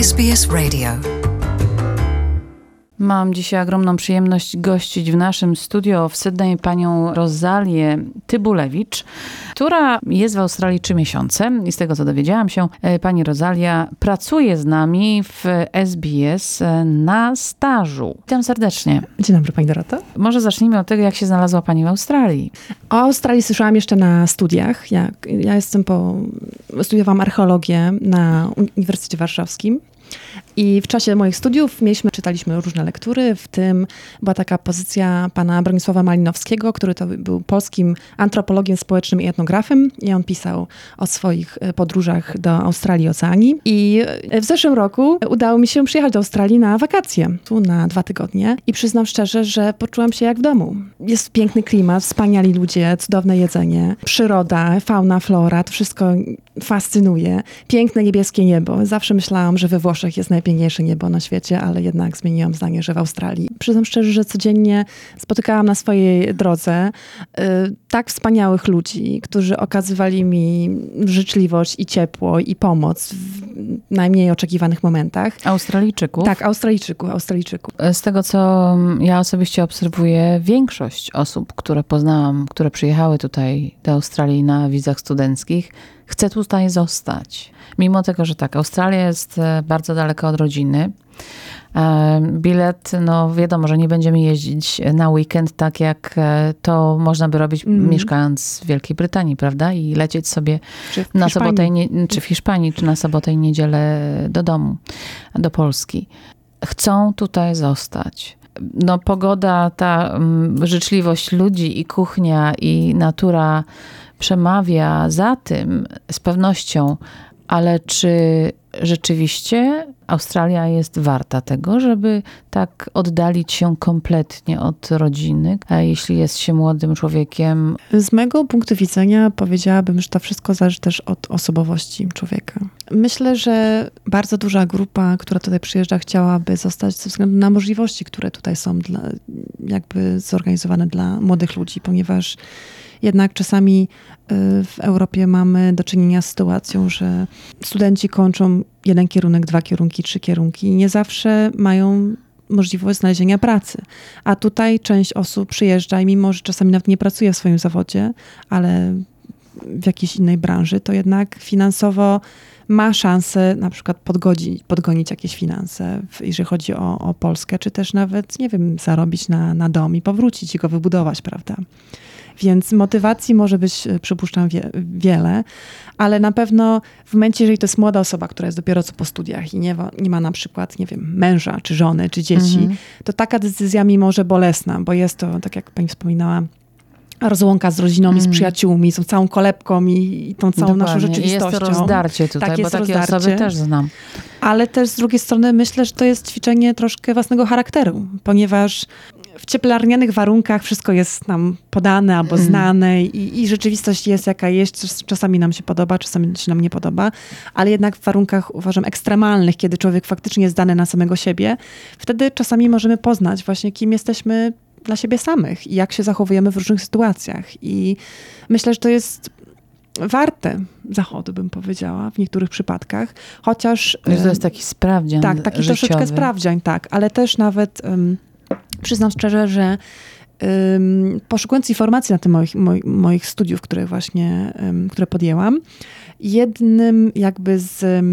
SBS Radio. Mam dzisiaj ogromną przyjemność gościć w naszym studio w Sydney panią Rozalię Tybulewicz, która jest w Australii 3 miesiące i z tego, co dowiedziałam się, pani Rozalia pracuje z nami w SBS na stażu. Witam serdecznie. Dzień dobry, pani Doroto. Może zacznijmy od tego, jak się znalazła pani w Australii. O Australii słyszałam jeszcze na studiach. Ja studiowałam archeologię na Uniwersytecie Warszawskim. I w czasie moich studiów czytaliśmy różne lektury, w tym była taka pozycja pana Bronisława Malinowskiego, który to był polskim antropologiem społecznym i etnografem i on pisał o swoich podróżach do Australii i Oceanii. I w zeszłym roku udało mi się przyjechać do Australii na wakacje, tu na 2 tygodnie i przyznam szczerze, że poczułam się jak w domu. Jest piękny klimat, wspaniali ludzie, cudowne jedzenie, przyroda, fauna, flora, to wszystko fascynuje. Piękne niebieskie niebo. Zawsze myślałam, że we Włoszech jest najpiękniejsze niebo na świecie, ale jednak zmieniłam zdanie, że w Australii. Przyznam szczerze, że codziennie spotykałam na swojej drodze tak wspaniałych ludzi, którzy okazywali mi życzliwość i ciepło i pomoc w najmniej oczekiwanych momentach. Australijczyków? Tak, Australijczyków. Z tego, co ja osobiście obserwuję, większość osób, które poznałam, które przyjechały tutaj do Australii na wizach studenckich, chce tutaj zostać. Mimo tego, że tak, Australia jest bardzo daleko od rodziny. Bilet, no wiadomo, że nie będziemy jeździć na weekend tak jak to można by robić mieszkając w Wielkiej Brytanii, prawda? I lecieć sobie na sobotę, czy w Hiszpanii, czy na sobotę i niedzielę do domu, do Polski. Chcą tutaj zostać. No pogoda, ta życzliwość ludzi i kuchnia i natura przemawia za tym z pewnością, ale czy rzeczywiście Australia jest warta tego, żeby tak oddalić się kompletnie od rodziny, jeśli jest się młodym człowiekiem? Z mego punktu widzenia powiedziałabym, że to wszystko zależy też od osobowości człowieka. Myślę, że bardzo duża grupa, która tutaj przyjeżdża, chciałaby zostać ze względu na możliwości, które tutaj są jakby zorganizowane dla młodych ludzi, ponieważ jednak czasami w Europie mamy do czynienia z sytuacją, że studenci kończą 1 kierunek, 2 kierunki, 3 kierunki i nie zawsze mają możliwość znalezienia pracy. A tutaj część osób przyjeżdża i mimo, że czasami nawet nie pracuje w swoim zawodzie, ale w jakiejś innej branży, to jednak finansowo ma szansę na przykład podgonić jakieś finanse, jeżeli chodzi o Polskę, czy też nawet, nie wiem, zarobić na dom i powrócić i go wybudować, prawda? Więc motywacji może być, przypuszczam, wiele, ale na pewno w momencie, jeżeli to jest młoda osoba, która jest dopiero co po studiach i nie ma na przykład, nie wiem, męża, czy żony, czy dzieci, to taka decyzja mimo, że bolesna, bo jest to, tak jak pani wspominała, rozłąka z rodziną i z przyjaciółmi, z tą całą kolebką i tą całą naszą rzeczywistością. Jest to rozdarcie tutaj, tak, bo takie osoby też znam. Ale też z drugiej strony myślę, że to jest ćwiczenie troszkę własnego charakteru, ponieważ w cieplarnianych warunkach wszystko jest nam podane albo znane i rzeczywistość jest jaka jest. Czasami nam się podoba, czasami się nam nie podoba, ale jednak w warunkach, uważam, ekstremalnych, kiedy człowiek faktycznie jest zdany na samego siebie, wtedy czasami możemy poznać właśnie, kim jesteśmy dla siebie samych i jak się zachowujemy w różnych sytuacjach. I myślę, że to jest warte zachodu, bym powiedziała, w niektórych przypadkach. Chociaż... To jest taki sprawdzian tak, taki życiowy. Troszeczkę sprawdzian, tak. Ale też nawet przyznam szczerze, że poszukując informacji na tym moich studiów, które podjęłam, jednym jakby z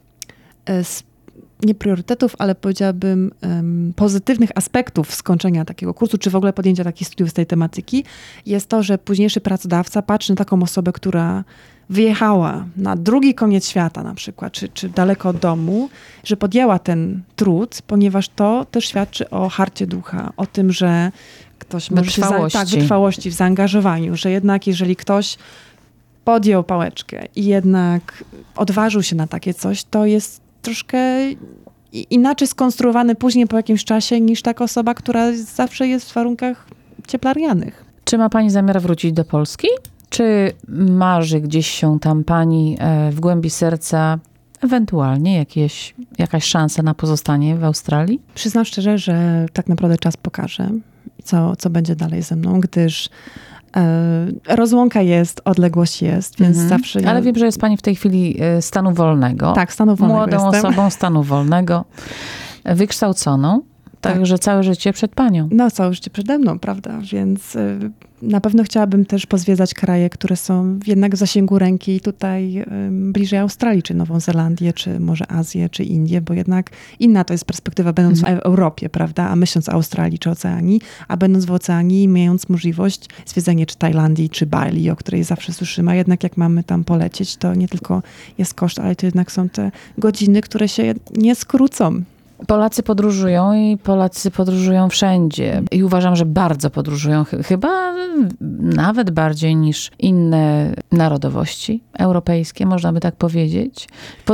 nie priorytetów, ale powiedziałabym pozytywnych aspektów skończenia takiego kursu, czy w ogóle podjęcia takich studiów z tej tematyki, jest to, że późniejszy pracodawca patrzy na taką osobę, która wyjechała na drugi koniec świata na przykład, czy daleko od domu, że podjęła ten trud, ponieważ to też świadczy o harcie ducha, o tym, że ktoś może się... wytrwałości, w zaangażowaniu, że jednak jeżeli ktoś podjął pałeczkę i jednak odważył się na takie coś, to jest troszkę inaczej skonstruowany później po jakimś czasie niż taka osoba, która zawsze jest w warunkach cieplarnianych. Czy ma pani zamiar wrócić do Polski? Czy marzy gdzieś się tam pani w głębi serca ewentualnie jakaś szansa na pozostanie w Australii? Przyznam szczerze, że tak naprawdę czas pokaże. co będzie dalej ze mną, gdyż rozłąka jest, odległość jest, więc zawsze... Ale wiem, że jest pani w tej chwili stanu wolnego. Tak, stanu wolnego młodą jestem. osobą stanu wolnego, wykształconą, także całe życie przed panią. No, całe życie przede mną, prawda? Więc na pewno chciałabym też pozwiedzać kraje, które są jednak w zasięgu ręki tutaj bliżej Australii, czy Nową Zelandię, czy może Azję, czy Indię, bo jednak inna to jest perspektywa, będąc w Europie, prawda? A myśląc o Australii, czy Oceanii, a będąc w Oceanii, mając możliwość zwiedzenia czy Tajlandii, czy Bali, o której zawsze słyszymy, a jednak jak mamy tam polecieć, to nie tylko jest koszt, ale to jednak są te godziny, które się nie skrócą. Polacy podróżują i Polacy podróżują wszędzie. I uważam, że bardzo podróżują, chyba nawet bardziej niż inne narodowości europejskie, można by tak powiedzieć.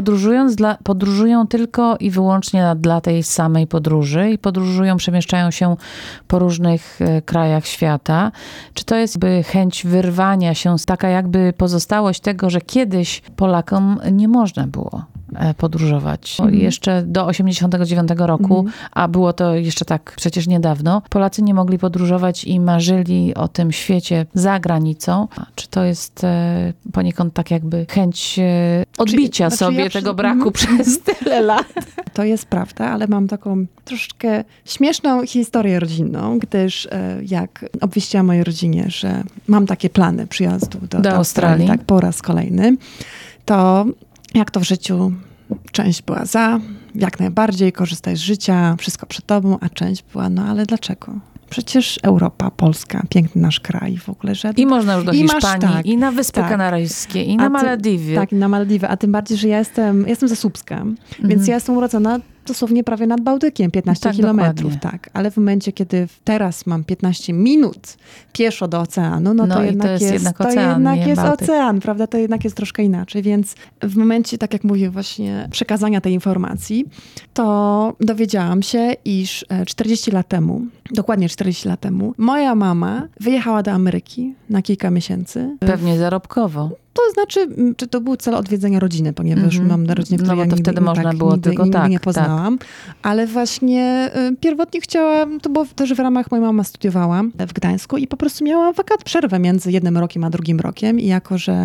Podróżują tylko i wyłącznie dla tej samej podróży i podróżują, przemieszczają się po różnych krajach świata. Czy to jest chęć wyrwania się, taka jakby pozostałość tego, że kiedyś Polakom nie można było podróżować. Jeszcze do 89 roku, a było to jeszcze tak przecież niedawno, Polacy nie mogli podróżować i marzyli o tym świecie za granicą. Czy to jest poniekąd tak jakby chęć odbicia sobie tego braku przez tyle lat? To jest prawda, ale mam taką troszeczkę śmieszną historię rodzinną, gdyż jak obwieściłam mojej rodzinie, że mam takie plany przyjazdu do Australii, tak po raz kolejny, to jak to w życiu, część była za, jak najbardziej, korzystaj z życia, wszystko przed tobą, a część była, no ale dlaczego? Przecież Europa, Polska, piękny nasz kraj w ogóle. Że... I można już do Hiszpanii, tak, i na Wyspy Kanaryjskie, i na Malediwy. Tak, i na Malediwy, a tym bardziej, że ja jestem ze Słupska, więc ja jestem urodzona dosłownie prawie nad Bałtykiem, 15 kilometrów. Tak, ale w momencie, kiedy teraz mam 15 minut pieszo do oceanu, no to jednak jest ocean, prawda? To jednak jest troszkę inaczej, więc w momencie, tak jak mówię, właśnie przekazania tej informacji, to dowiedziałam się, iż 40 lat temu, dokładnie 40 lat temu, moja mama wyjechała do Ameryki na kilka miesięcy. Pewnie zarobkowo. To znaczy, czy to był cel odwiedzenia rodziny, ponieważ mam na rodzinie, której to wtedy można było tylko nigdy nie poznałam. Ale właśnie pierwotnie chciałam, to było też w ramach, moja mama studiowała w Gdańsku i po prostu miała przerwę między jednym rokiem a drugim rokiem i jako, że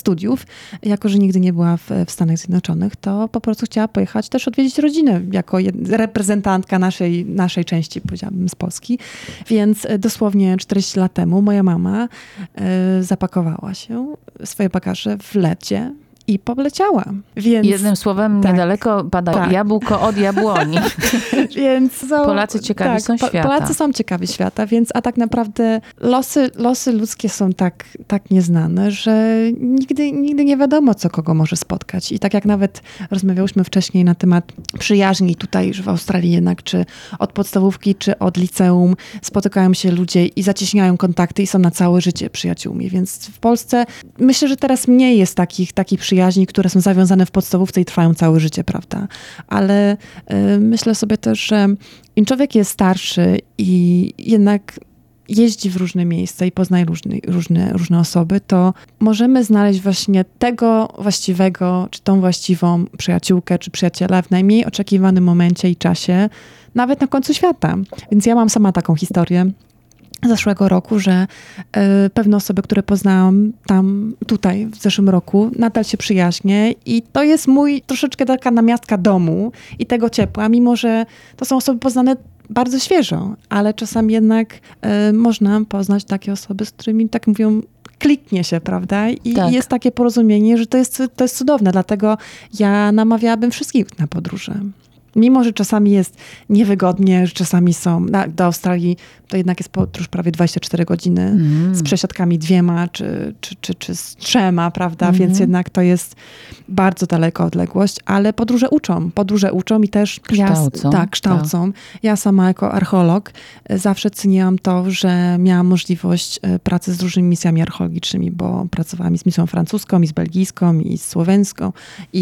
nigdy nie była w Stanach Zjednoczonych, to po prostu chciała pojechać też odwiedzić rodzinę jako reprezentantka naszej części, powiedziałabym, z Polski. Więc dosłownie 40 lat temu moja mama zapakowała się, swoje bagaże w lecie i poleciała. Więc, jednym słowem, niedaleko pada jabłko od jabłoni. Więc Polacy ciekawi są świata. Polacy są ciekawi świata, a tak naprawdę losy ludzkie są tak nieznane, że nigdy nie wiadomo, co kogo może spotkać. I tak jak nawet rozmawiałyśmy wcześniej na temat przyjaźni tutaj w Australii jednak, czy od podstawówki, czy od liceum spotykają się ludzie i zacieśniają kontakty i są na całe życie przyjaciółmi. Więc w Polsce myślę, że teraz mniej jest takich przyjaźni, które są zawiązane w podstawówce i trwają całe życie, prawda? Ale myślę sobie też, że im człowiek jest starszy i jednak jeździ w różne miejsca i poznaje różne osoby, to możemy znaleźć właśnie tego właściwego, czy tą właściwą przyjaciółkę, czy przyjaciela w najmniej oczekiwanym momencie i czasie, nawet na końcu świata. Więc ja mam sama taką historię zeszłego roku, że pewne osoby, które poznałam tutaj w zeszłym roku, nadal się przyjaźnię i to jest troszeczkę taka namiastka domu i tego ciepła, mimo że to są osoby poznane bardzo świeżo, ale czasami jednak można poznać takie osoby, z którymi, tak mówią, kliknie się, prawda? I jest takie porozumienie, że to jest cudowne, dlatego ja namawiałabym wszystkich na podróże. Mimo, że czasami jest niewygodnie, że czasami do Australii to jednak jest podróż prawie 24 godziny z przesiadkami 2 czy z 3, prawda? Więc jednak to jest bardzo daleka odległość, ale podróże uczą i też kształcą. Ja sama jako archeolog zawsze ceniłam to, że miałam możliwość pracy z różnymi misjami archeologicznymi, bo pracowałam i z misją francuską, i z belgijską, i z słoweńską,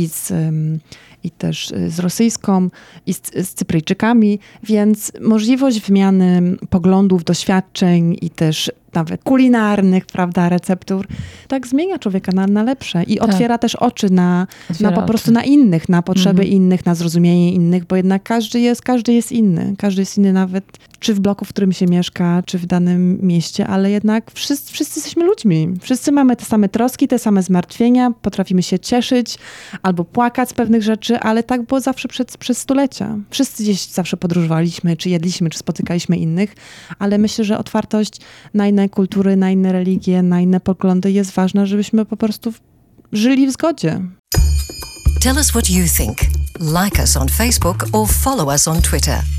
i też z rosyjską, i z Cypryjczykami, więc możliwość wymiany poglądów, doświadczeń i też nawet kulinarnych, prawda, receptur, tak zmienia człowieka na lepsze i otwiera też oczy na po prostu na innych, na potrzeby innych, na zrozumienie innych, bo jednak każdy jest inny. Każdy jest inny nawet czy w bloku, w którym się mieszka, czy w danym mieście, ale jednak wszyscy jesteśmy ludźmi. Wszyscy mamy te same troski, te same zmartwienia, potrafimy się cieszyć albo płakać z pewnych rzeczy, ale tak było zawsze przez stulecia. Wszyscy gdzieś zawsze podróżowaliśmy, czy jedliśmy, czy spotykaliśmy innych, ale myślę, że otwartość na inne kultury, na inne religie, na inne poglądy jest ważna, żebyśmy po prostu żyli w zgodzie. Tell us what you think. Like us on Facebook or follow us on Twitter.